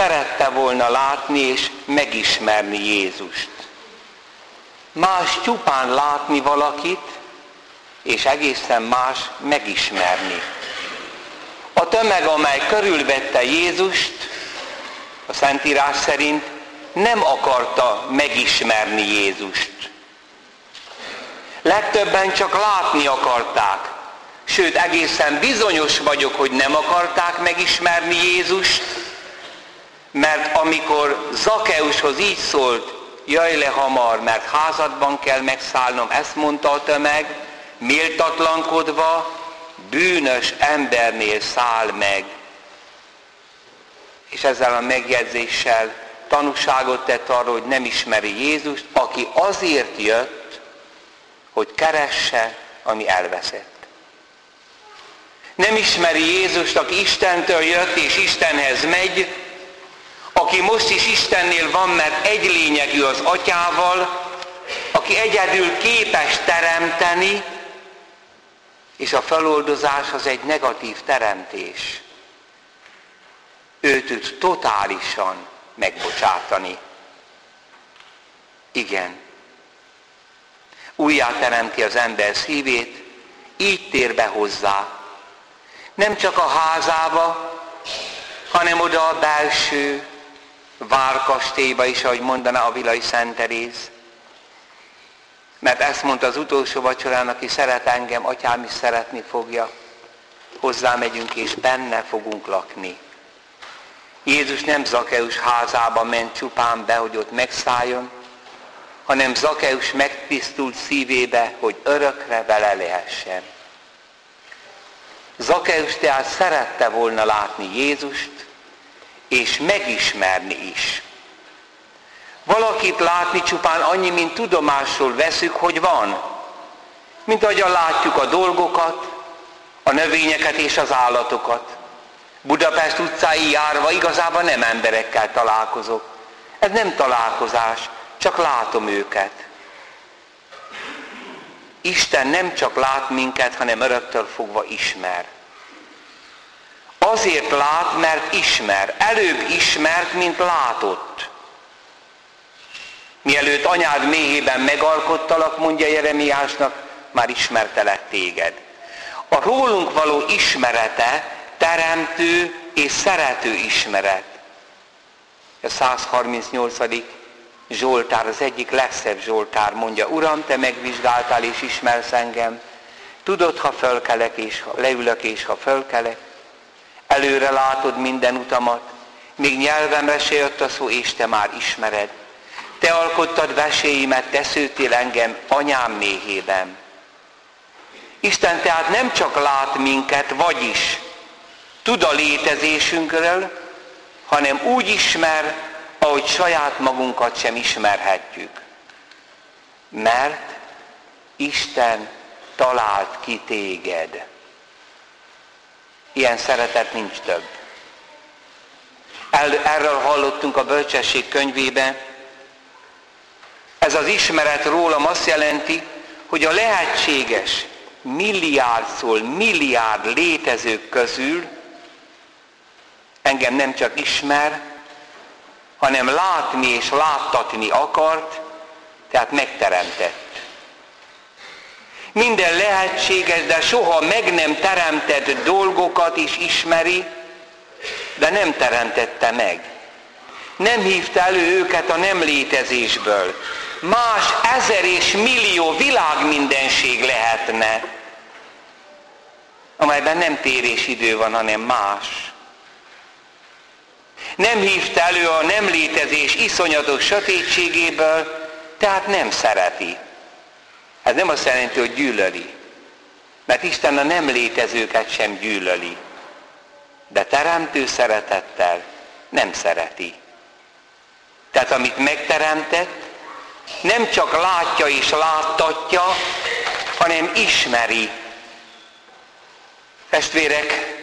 szerette volna látni és megismerni Jézust. Más csupán látni valakit, és egészen más megismerni. A tömeg, amely körülvette Jézust, a Szentírás szerint nem akarta megismerni Jézust. Legtöbben csak látni akarták. Sőt, egészen bizonyos vagyok, hogy nem akarták megismerni Jézust, mert amikor Zakkeushoz így szólt, jöjj le hamar, mert házadban kell megszállnom, ezt mondta a tömeg, méltatlankodva, bűnös embernél száll meg. És ezzel a megjegyzéssel tanúságot tett arról, hogy nem ismeri Jézust, aki azért jött, hogy keresse, ami elveszett. Nem ismeri Jézust, aki Istentől jött és Istenhez megy, aki most is Istennél van, mert egy lényegű az Atyával, aki egyedül képes teremteni, és a feloldozás az egy negatív teremtés. Ő tud totálisan megbocsátani. Igen. Újjá teremti az ember szívét, így tér be hozzá. Nem csak a házába, hanem oda a belső várkastélyba is, ahogy mondaná a Vilai Szent Teréz. Mert ezt mondta az utolsó vacsorán, aki szeret engem, Atyám is szeretni fogja. Hozzá megyünk és benne fogunk lakni. Jézus nem Zakkeus házába ment csupán be, hogy ott megszálljon, hanem Zakkeus megtisztult szívébe, hogy örökre vele lehessen. Zakkeus tehát szerette volna látni Jézust, és megismerni is. Valakit látni csupán annyi, mint tudomásról veszük, hogy van. Mint ahogyan látjuk a dolgokat, a növényeket és az állatokat. Budapest utcái járva igazából nem emberekkel találkozok. Ez nem találkozás, csak látom őket. Isten nem csak lát minket, hanem öröktől fogva ismer. Azért lát, mert ismer. Előbb ismert, mint látott. Mielőtt anyád méhében megalkottalak, mondja Jeremiásnak, már ismertelek téged. A rólunk való ismerete teremtő és szerető ismeret. A 138. Zsoltár, az egyik legszebb Zsoltár mondja, Uram, te megvizsgáltál és ismersz engem. Tudod, ha fölkelek és ha leülök és ha fölkelek. Előre látod minden utamat, még nyelvemre se jött a szó, és te már ismered. Te alkottad veséimet, te szőttél engem anyám méhében. Isten tehát nem csak lát minket, vagyis tud a létezésünkről, hanem úgy ismer, ahogy saját magunkat sem ismerhetjük. Mert Isten talált ki téged. Ilyen szeretet nincs több. Erről hallottunk a Bölcsesség könyvében. Ez az ismeret rólam azt jelenti, hogy a lehetséges milliárd létezők közül engem nem csak ismer, hanem látni és láttatni akart, tehát megteremtett. Minden lehetséges, de soha meg nem teremtett dolgokat is ismeri, de nem teremtette meg. Nem hívta elő őket a nem létezésből. Más ezer és millió világmindenség lehetne, amelyben nem térésidő van, hanem más. Nem hívta elő a nem létezés iszonyatos sötétségéből, tehát nem szereti. Ez nem azt jelenti, hogy gyűlöli. Mert Isten a nem létezőket sem gyűlöli. De teremtő szeretettel nem szereti. Tehát amit megteremtett, nem csak látja és láttatja, hanem ismeri. Testvérek,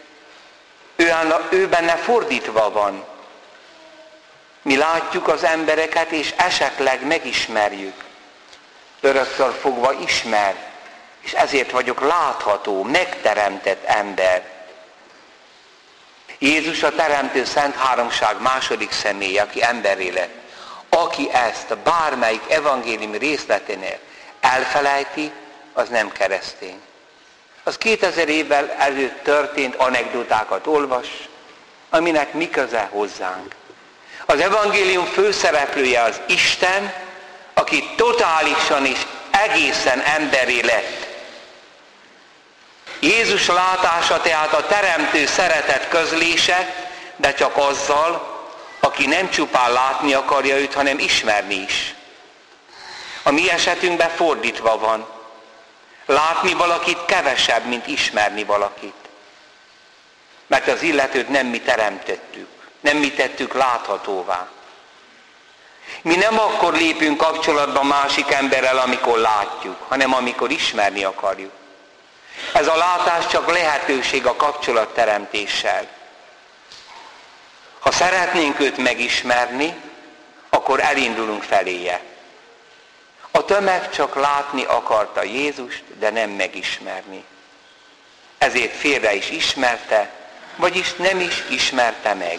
ő benne fordítva van. Mi látjuk az embereket, és esetleg megismerjük. Öröktől fogva ismer, és ezért vagyok látható, megteremtett ember. Jézus a Teremtő Szent Háromság második személye, aki emberré lett. Aki ezt bármelyik evangélium részleténél elfelejti, az nem keresztény. Az 2000 évvel előtt történt anekdotákat olvas, aminek mi köze hozzánk. Az evangélium főszereplője az Isten, aki totálisan és egészen emberré lett. Jézus látása tehát a teremtő szeretet közlése, de csak azzal, aki nem csupán látni akarja őt, hanem ismerni is. A mi esetünkben fordítva van. Látni valakit kevesebb, mint ismerni valakit. Mert az illetőt nem mi teremtettük, nem mi tettük láthatóvá. Mi nem akkor lépünk kapcsolatba másik emberrel, amikor látjuk, hanem amikor ismerni akarjuk. Ez a látás csak lehetőség a kapcsolatteremtéssel. Ha szeretnénk őt megismerni, akkor elindulunk feléje. A tömeg csak látni akarta Jézust, de nem megismerni. Ezért félre is ismerte, vagyis nem is ismerte meg.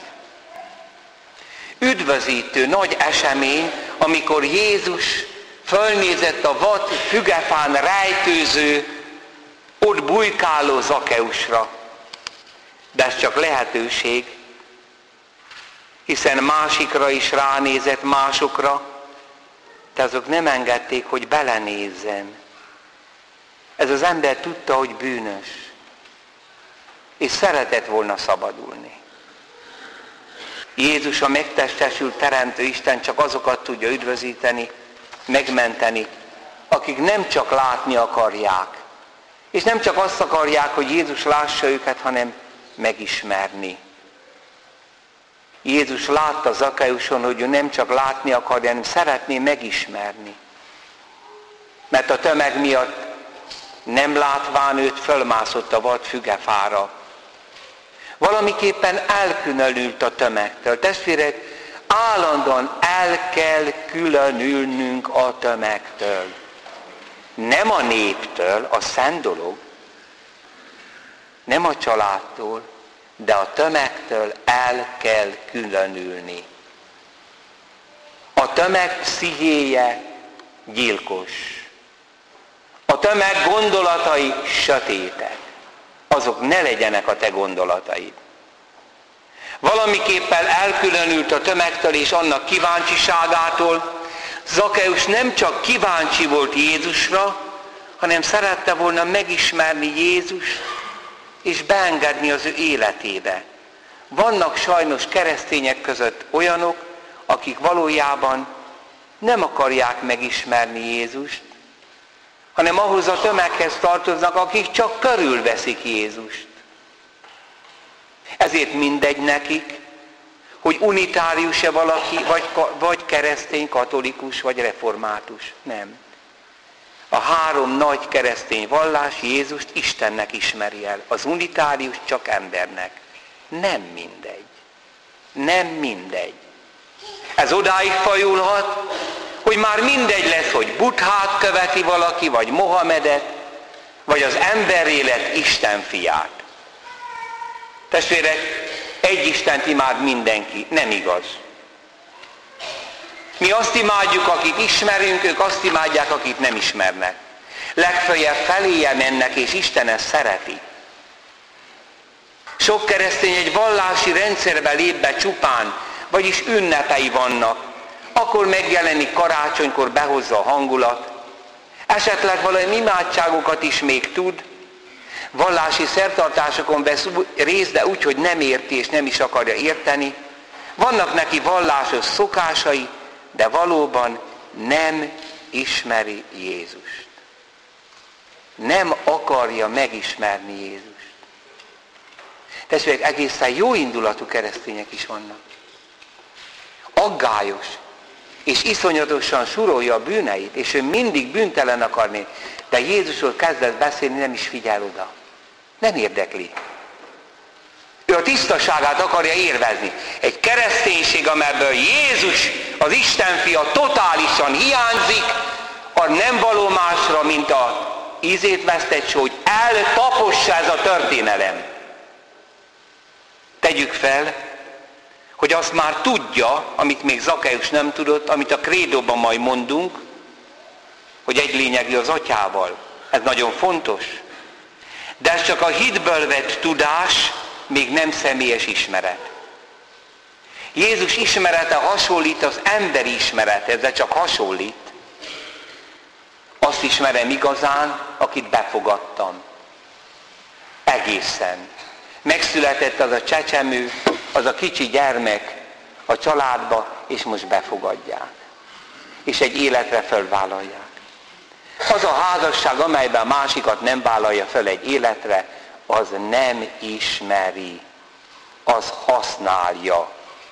Üdvözítő nagy esemény, amikor Jézus fölnézett a vad fügefán rejtőző, ott bujkáló Zakeusra. De ez csak lehetőség, hiszen másikra is ránézett, másokra, de azok nem engedték, hogy belenézzen. Ez az ember tudta, hogy bűnös, és szeretett volna szabadulni. Jézus, a megtestesült teremtő Isten csak azokat tudja üdvözíteni, megmenteni, akik nem csak látni akarják, és nem csak azt akarják, hogy Jézus lássa őket, hanem megismerni. Jézus látta Zakeuson, hogy ő nem csak látni akarja, hanem szeretné megismerni. Mert a tömeg miatt nem látván őt fölmászott a vad fügefára. Valamiképpen elkülönült a tömegtől. Testvérek, állandóan el kell különülnünk a tömegtől. Nem a néptől, a szent dolog, nem a családtól, de a tömegtől el kell különülni. A tömeg pszichéje gyilkos. A tömeg gondolatai sötétek. Azok ne legyenek a te gondolataid. Valamiképpen elkülönült a tömegtől és annak kíváncsiságától. Zakeus nem csak kíváncsi volt Jézusra, hanem szerette volna megismerni Jézust, és beengedni az ő életébe. Vannak sajnos keresztények között olyanok, akik valójában nem akarják megismerni Jézust, hanem ahhoz a tömeghez tartoznak, akik csak körülveszik Jézust. Ezért mindegy nekik, hogy unitárius-e valaki, vagy keresztény, katolikus, vagy református. Nem. A három nagy keresztény vallás Jézust Istennek ismeri el. Az unitárius csak embernek. Nem mindegy. Nem mindegy. Ez odáig fajulhat, hogy már mindegy lesz, hogy Buddhát követi valaki, vagy Mohamedet, vagy az emberré lett Isten fiát. Testvérek, egy Istent imád mindenki. Nem igaz. Mi azt imádjuk, akit ismerünk, ők azt imádják, akit nem ismernek. Legfeljebb feléje mennek, és Isten ezt szereti. Sok keresztény egy vallási rendszerbe lép be csupán, vagyis ünnepei vannak. Akkor megjelenik karácsonykor, behozza a hangulat. Esetleg valami imádságokat is még tud. Vallási szertartásokon vesz részt, de úgy, hogy nem érti és nem is akarja érteni. Vannak neki vallásos szokásai, de valóban nem ismeri Jézust. Nem akarja megismerni Jézust. Testvérek, egészen jó indulatú keresztények is vannak. Aggályos, és iszonyatosan surolja a bűneit, és ő mindig bűntelen akarni, de Jézusról kezdett beszélni, nem is figyel oda. Nem érdekli. Ő a tisztaságát akarja érvezni. Egy kereszténység, amelyből Jézus, az Isten fia totálisan hiányzik, az nem való másra, mint a ízét vesztett, hogy eltapossa ez a történelem. Tegyük fel, hogy azt már tudja, amit még Zakkeus nem tudott, amit a krédóban majd mondunk, hogy egy lényegű az atyával. Ez nagyon fontos. De ez csak a hitből vett tudás, még nem személyes ismeret. Jézus ismerete hasonlít az emberi ismerethez, de csak hasonlít. Azt ismerem igazán, akit befogadtam. Egészen. Megszületett az a csecsemő, az a kicsi gyermek a családba, és most befogadják. És egy életre fölvállalják. Az a házasság, amelyben a másikat nem vállalja föl egy életre, az nem ismeri, az használja.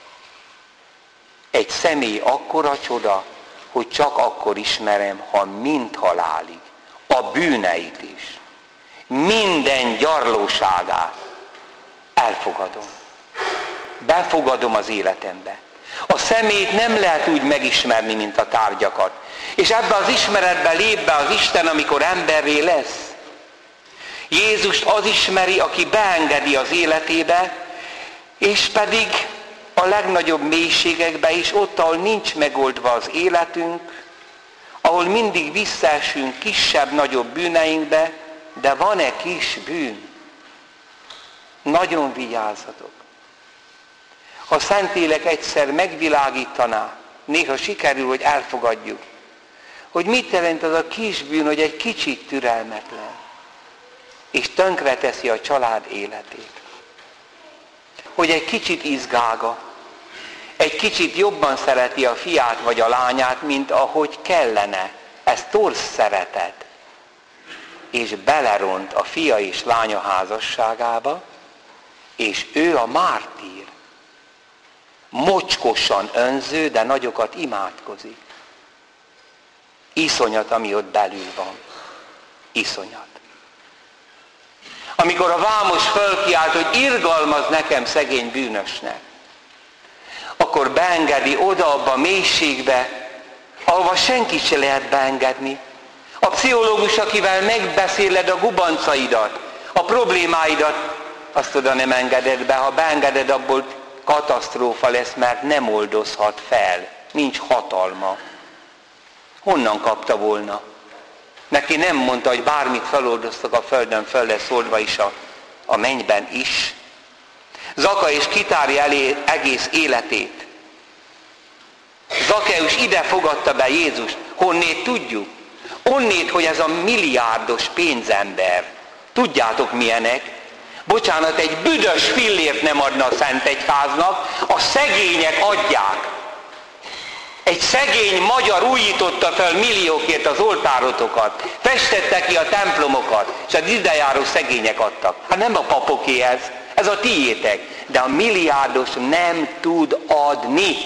Egy személy akkora csoda, hogy csak akkor ismerem, ha mind halálig, a bűneit is, minden gyarlóságát elfogadom. Befogadom az életembe. A személyt nem lehet úgy megismerni, mint a tárgyakat. És ebbe az ismeretbe lép be az Isten, amikor emberré lesz. Jézust az ismeri, aki beengedi az életébe, és pedig a legnagyobb mélységekbe is, ott, ahol nincs megoldva az életünk, ahol mindig visszaesünk kisebb-nagyobb bűneinkbe, de van-e kis bűn? Nagyon vigyázzatok. Ha Szentlélek egyszer megvilágítaná, néha sikerül, hogy elfogadjuk, hogy mit jelent az a kis bűn, hogy egy kicsit türelmetlen, és tönkreteszi a család életét. Hogy egy kicsit izgága, egy kicsit jobban szereti a fiát vagy a lányát, mint ahogy kellene. Ez torz szeretet. És beleront a fia és lánya házasságába, és ő a mártír. Mocskosan önző, de nagyokat imádkozik. Iszonyat, ami ott belül van. Iszonyat. Amikor a vámos fölkiált, hogy irgalmaz nekem szegény bűnösnek, akkor beengedi oda abba a mélységbe, ahova senkit se lehet beengedni. A pszichológus, akivel megbeszéled a gubancaidat, a problémáidat, azt oda nem engeded be. Ha beengeded, abból katasztrófa lesz, mert nem oldozhat fel. Nincs hatalma. Honnan kapta volna? Neki nem mondta, hogy bármit feloldoztak a földön, föl lesz oldva is a mennyben is. Zakkeus kitárja elé egész életét. Zakkeus ide fogadta be Jézust. Honnét tudjuk? Onnét, hogy ez a milliárdos pénzember. Tudjátok milyenek? Bocsánat, egy büdös fillért nem adna a Szentegyháznak, a szegények adják. Egy szegény magyar újította fel milliókért az oltárotokat, festette ki a templomokat, és az idejáró szegények adtak. Hát nem a papoké ez a tiétek, de a milliárdos nem tud adni.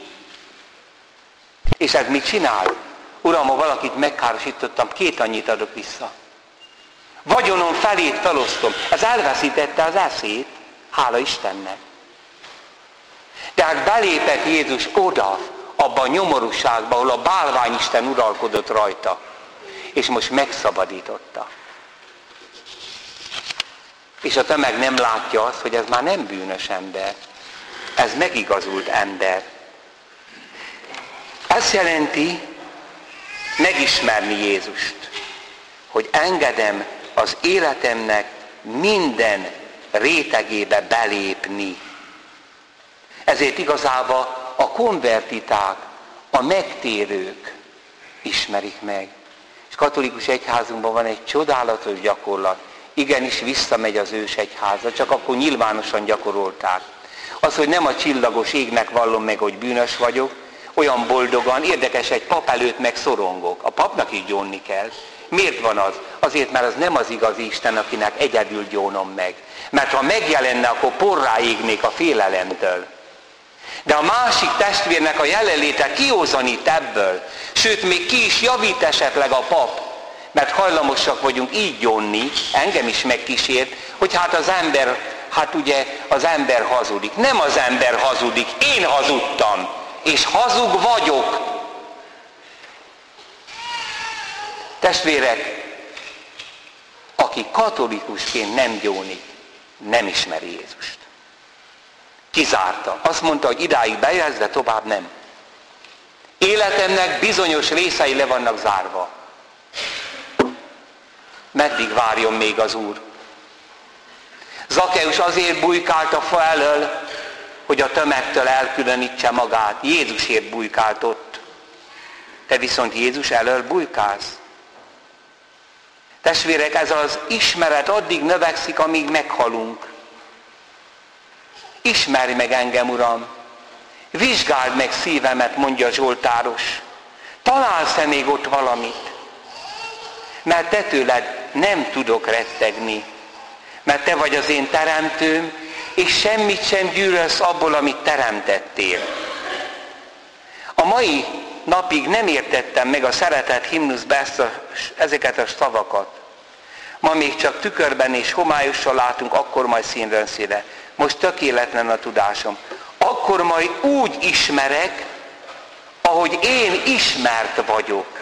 És ez mit csinál? Uram, ha valakit megkárosítottam, 2 annyit adok vissza. Vagyonom felét felosztom. Ez elveszítette az eszét, hála Istennek. Tehát belépett Jézus oda, abban a nyomorúságban, ahol a bálványisten uralkodott rajta. És most megszabadította. És a tömeg nem látja azt, hogy ez már nem bűnös ember. Ez megigazult ember. Ez jelenti megismerni Jézust. Hogy engedem az életemnek minden rétegébe belépni. Ezért igazából a konvertiták, a megtérők ismerik meg. És katolikus egyházunkban van egy csodálatos gyakorlat. Igenis visszamegy az ős egyházra, csak akkor nyilvánosan gyakorolták. Az, hogy nem a csillagos égnek vallom meg, hogy bűnös vagyok, olyan boldogan, érdekes, egy pap előtt meg szorongok. A papnak is gyónni kell. Miért van az? Azért, mert az nem az igazi Isten, akinek egyedül gyónom meg. Mert ha megjelenne, akkor porrá égnék a félelemtől. De a másik testvérnek a jelenléte kiózanít ebből. Sőt, még ki is javít esetleg a pap. Mert hajlamosak vagyunk így gyónni, engem is megkísért, hogy az ember hazudik. Nem az ember hazudik, én hazudtam. És hazug vagyok. Testvérek, aki katolikusként nem gyónik, nem ismeri Jézust. Kizárta. Azt mondta, hogy idáig bejársz, de tovább nem. Életemnek bizonyos részei le vannak zárva. Meddig várjon még az Úr? Zakkeus azért bujkált a fa elől, hogy a tömegtől elkülönítse magát. Jézusért bujkált ott. Te viszont Jézus elől bujkálsz. Testvérek, ez az ismeret addig növekszik, amíg meghalunk. Ismerj meg engem, Uram! Vizsgáld meg szívemet, mondja a zsoltáros. Találsz-e még ott valamit? Mert te tőled nem tudok rettegni. Mert te vagy az én teremtőm, és semmit sem gyűlölsz abból, amit teremtettél. A mai napig nem értettem meg a szeretett himnuszba ezeket a szavakat. Ma még csak tükörben és homályosan látunk, akkor majd színről színre. Most tökéletlen a tudásom. Akkor majd úgy ismerek, ahogy én ismert vagyok.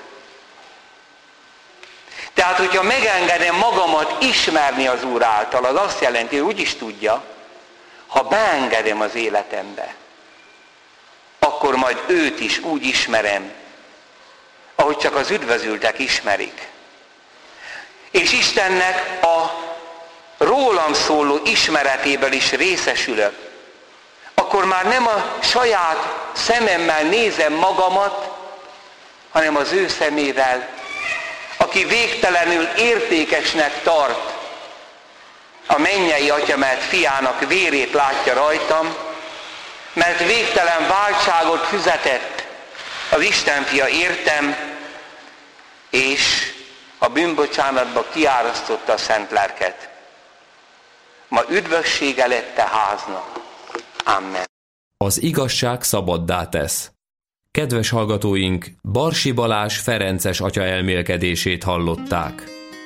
Tehát, hogyha megengedem magamat ismerni az Úr által, az azt jelenti, hogy úgy is tudja, ha beengedem az életembe, akkor majd őt is úgy ismerem, ahogy csak az üdvözültek ismerik. És Istennek a rólam szóló ismeretéből is részesülök. Akkor már nem a saját szememmel nézem magamat, hanem az ő szemével, aki végtelenül értékesnek tart, a mennyei Atya, mert fiának vérét látja rajtam, mert végtelen váltságot fizetett az Isten fia értem, és a bűnbocsánatba kiárasztotta a szent lelket. Ma üdvössége lett te háznak. Amen. Az igazság szabaddá tesz. Kedves hallgatóink, Barsi Balázs ferences atya elmélkedését hallották.